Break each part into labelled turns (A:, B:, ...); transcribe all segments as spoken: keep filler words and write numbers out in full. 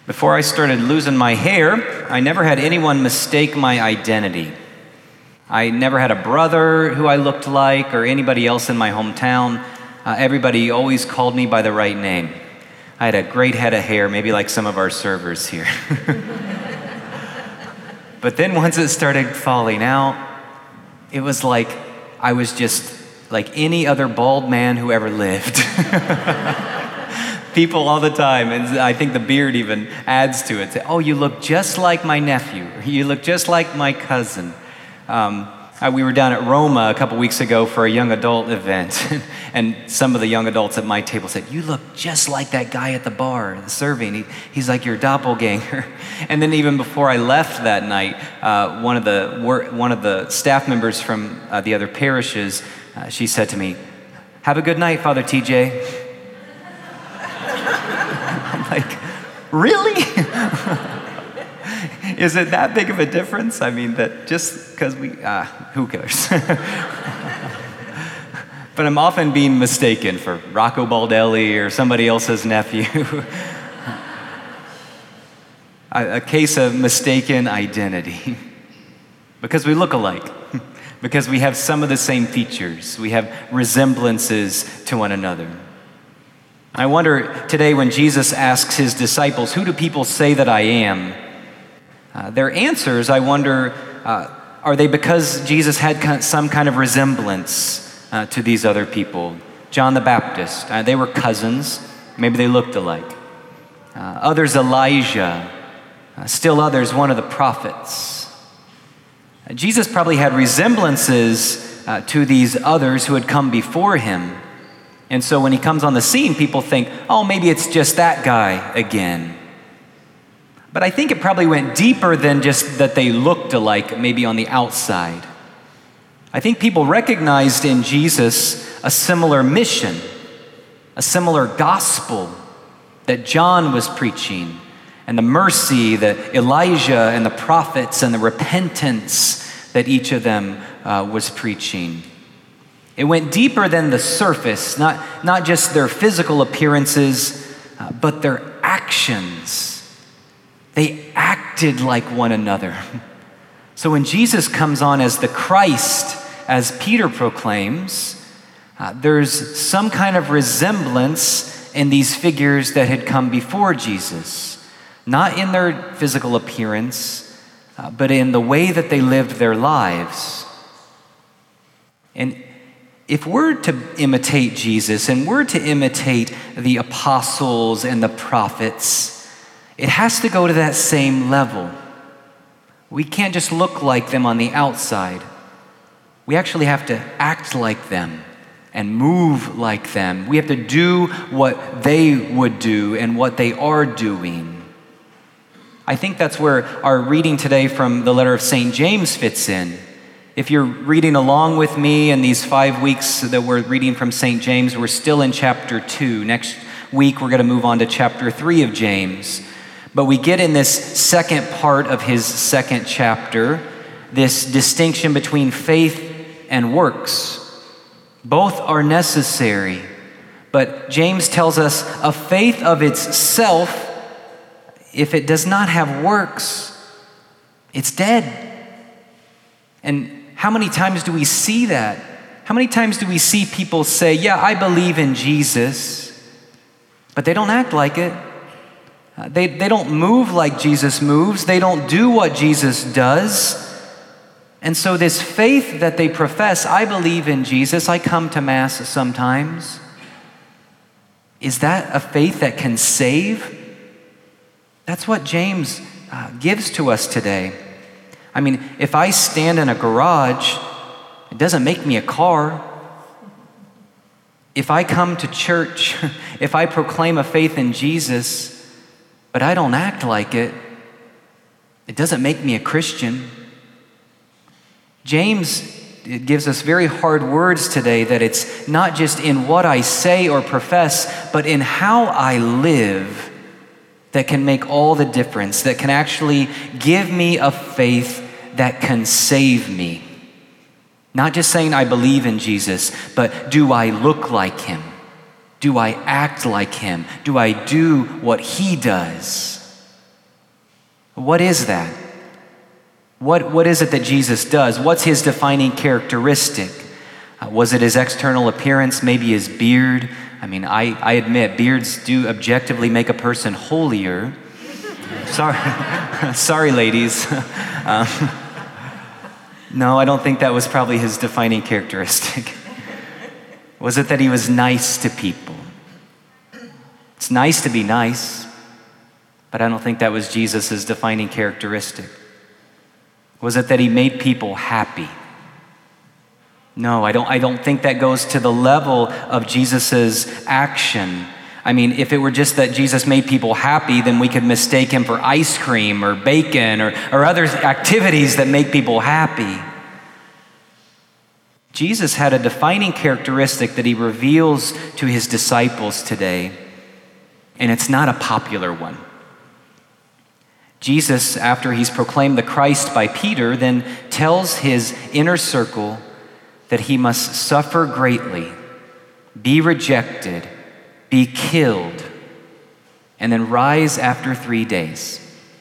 A: Before I started losing my hair, I never had anyone mistake my identity. I never had a brother who I looked like or anybody else in my hometown. Uh, everybody always called me by the right name. I had a great head of hair, maybe like some of our servers here. But then once it started falling out, it was like I was just like any other bald man who ever lived. People all the time, and I think the beard even adds to it, say, oh, you look just like my nephew. You look just like my cousin. Um, uh, we were down at Roma a couple weeks ago for a young adult event, and some of the young adults at my table said, you look just like that guy at the bar serving. He, he's like your doppelganger. And then even before I left that night, uh, one of the wor- one of the staff members from uh, the other parishes, uh, she said to me, have a good night, Father T J. Like, really? Is it that big of a difference? I mean, that just because we, ah, who cares? But I'm often being mistaken for Rocco Baldelli or somebody else's nephew. a, a case of mistaken identity. Because we look alike. Because we have some of the same features. We have resemblances to one another. I wonder today when Jesus asks his disciples, who do people say that I am? Uh, their answers, I wonder, uh, are they because Jesus had some kind of resemblance uh, to these other people? John the Baptist, uh, they were cousins. Maybe they looked alike. Uh, others, Elijah. Uh, still others, one of the prophets. Uh, Jesus probably had resemblances uh, to these others who had come before him. And so when he comes on the scene, people think, oh, maybe it's just that guy again. But I think it probably went deeper than just that they looked alike, maybe on the outside. I think people recognized in Jesus a similar mission, a similar gospel that John was preaching, and the mercy that Elijah and the prophets and the repentance that each of them uh, was preaching. It went deeper than the surface, not, not just their physical appearances, uh, but their actions. They acted like one another. So when Jesus comes on as the Christ, as Peter proclaims, uh, there's some kind of resemblance in these figures that had come before Jesus. Not in their physical appearance, uh, but in the way that they lived their lives. And if we're to imitate Jesus and we're to imitate the apostles and the prophets, it has to go to that same level. We can't just look like them on the outside. We actually have to act like them and move like them. We have to do what they would do and what they are doing. I think that's where our reading today from the letter of Saint James fits in. If you're reading along with me in these five weeks that we're reading from Saint James, we're still in chapter two. Next week, we're going to move on to chapter three of James. But we get in this second part of his second chapter, this distinction between faith and works. Both are necessary. But James tells us a faith of itself, if it does not have works, it's dead. And how many times do we see that? How many times do we see people say, yeah, I believe in Jesus, but they don't act like it. Uh, they, they don't move like Jesus moves. They don't do what Jesus does. And so this faith that they profess, I believe in Jesus, I come to Mass sometimes, is that a faith that can save? That's what James uh, gives to us today. I mean, if I stand in a garage, it doesn't make me a car. If I come to church, if I proclaim a faith in Jesus, but I don't act like it, it doesn't make me a Christian. James it gives us very hard words today that it's not just in what I say or profess, but in how I live that can make all the difference, that can actually give me a faith that can save me. Not just saying I believe in Jesus, but do I look like him? Do I act like him? Do I do what he does? What is that? What, what is it that Jesus does? What's his defining characteristic? Uh, was it his external appearance, maybe his beard? I mean, I, I admit, beards do objectively make a person holier. Sorry, sorry, ladies. um, no, I don't think that was probably his defining characteristic. Was it that he was nice to people? It's nice to be nice, but I don't think that was Jesus' defining characteristic. Was it that he made people happy? No, I don't, I don't think that goes to the level of Jesus' action. I mean, if it were just that Jesus made people happy, then we could mistake him for ice cream or bacon or, or other activities that make people happy. Jesus had a defining characteristic that he reveals to his disciples today, and it's not a popular one. Jesus, after he's proclaimed the Christ by Peter, then tells his inner circle that he must suffer greatly, be rejected, be killed, and then rise after three days.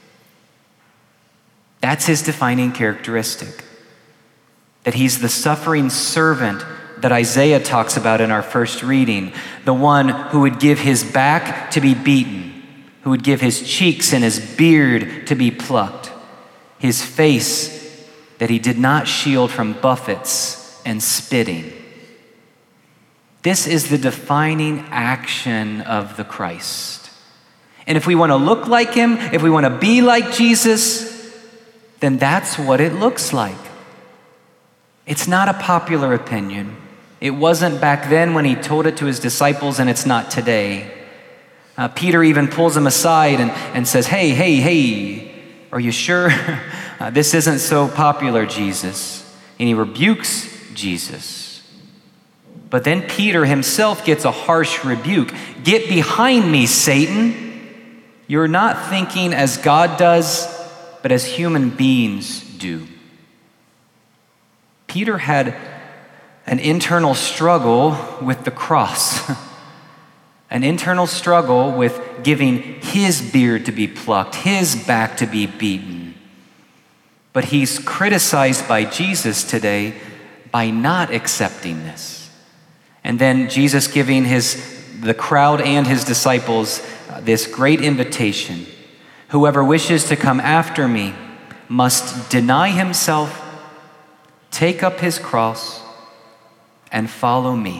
A: That's his defining characteristic. That he's the suffering servant that Isaiah talks about in our first reading, the one who would give his back to be beaten, who would give his cheeks and his beard to be plucked, his face that he did not shield from buffets and spitting. This is the defining action of the Christ. And if we want to look like him, if we want to be like Jesus, then that's what it looks like. It's not a popular opinion. It wasn't back then when he told it to his disciples, and it's not today. Uh, Peter even pulls him aside and, and says, hey, hey, hey, are you sure? uh, this isn't so popular, Jesus. And he rebukes Jesus. But then Peter himself gets a harsh rebuke. Get behind me, Satan. You're not thinking as God does, but as human beings do. Peter had an internal struggle with the cross, an internal struggle with giving his beard to be plucked, his back to be beaten. But he's criticized by Jesus today by not accepting this. And then Jesus giving his the crowd and his disciples uh, this great invitation. Whoever wishes to come after me must deny himself, take up his cross, and follow me.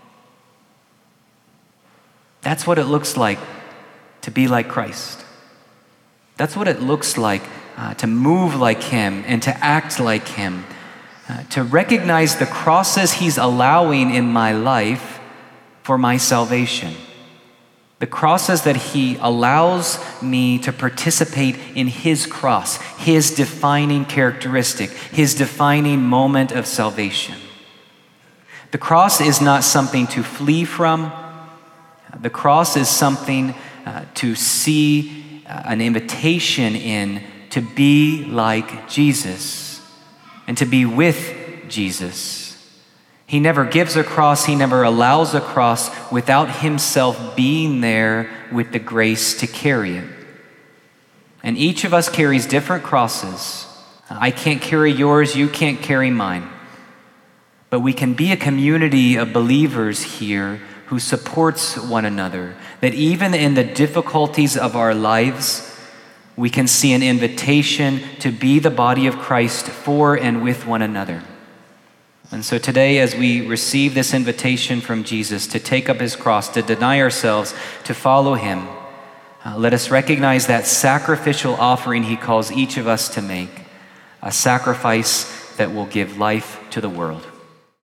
A: That's what it looks like to be like Christ. That's what it looks like uh, to move like him and to act like him. Uh, to recognize the crosses he's allowing in my life for my salvation. The crosses that he allows me to participate in his cross, his defining characteristic, his defining moment of salvation. The cross is not something to flee from. The cross is something uh, to see uh, an invitation in to be like Jesus and to be with Jesus. He never gives a cross, he never allows a cross without himself being there with the grace to carry it. And each of us carries different crosses. I can't carry yours, you can't carry mine. But we can be a community of believers here who supports one another, that even in the difficulties of our lives, we can see an invitation to be the body of Christ for and with one another. And so today, as we receive this invitation from Jesus to take up his cross, to deny ourselves, to follow him, uh, let us recognize that sacrificial offering he calls each of us to make, a sacrifice that will give life to the world.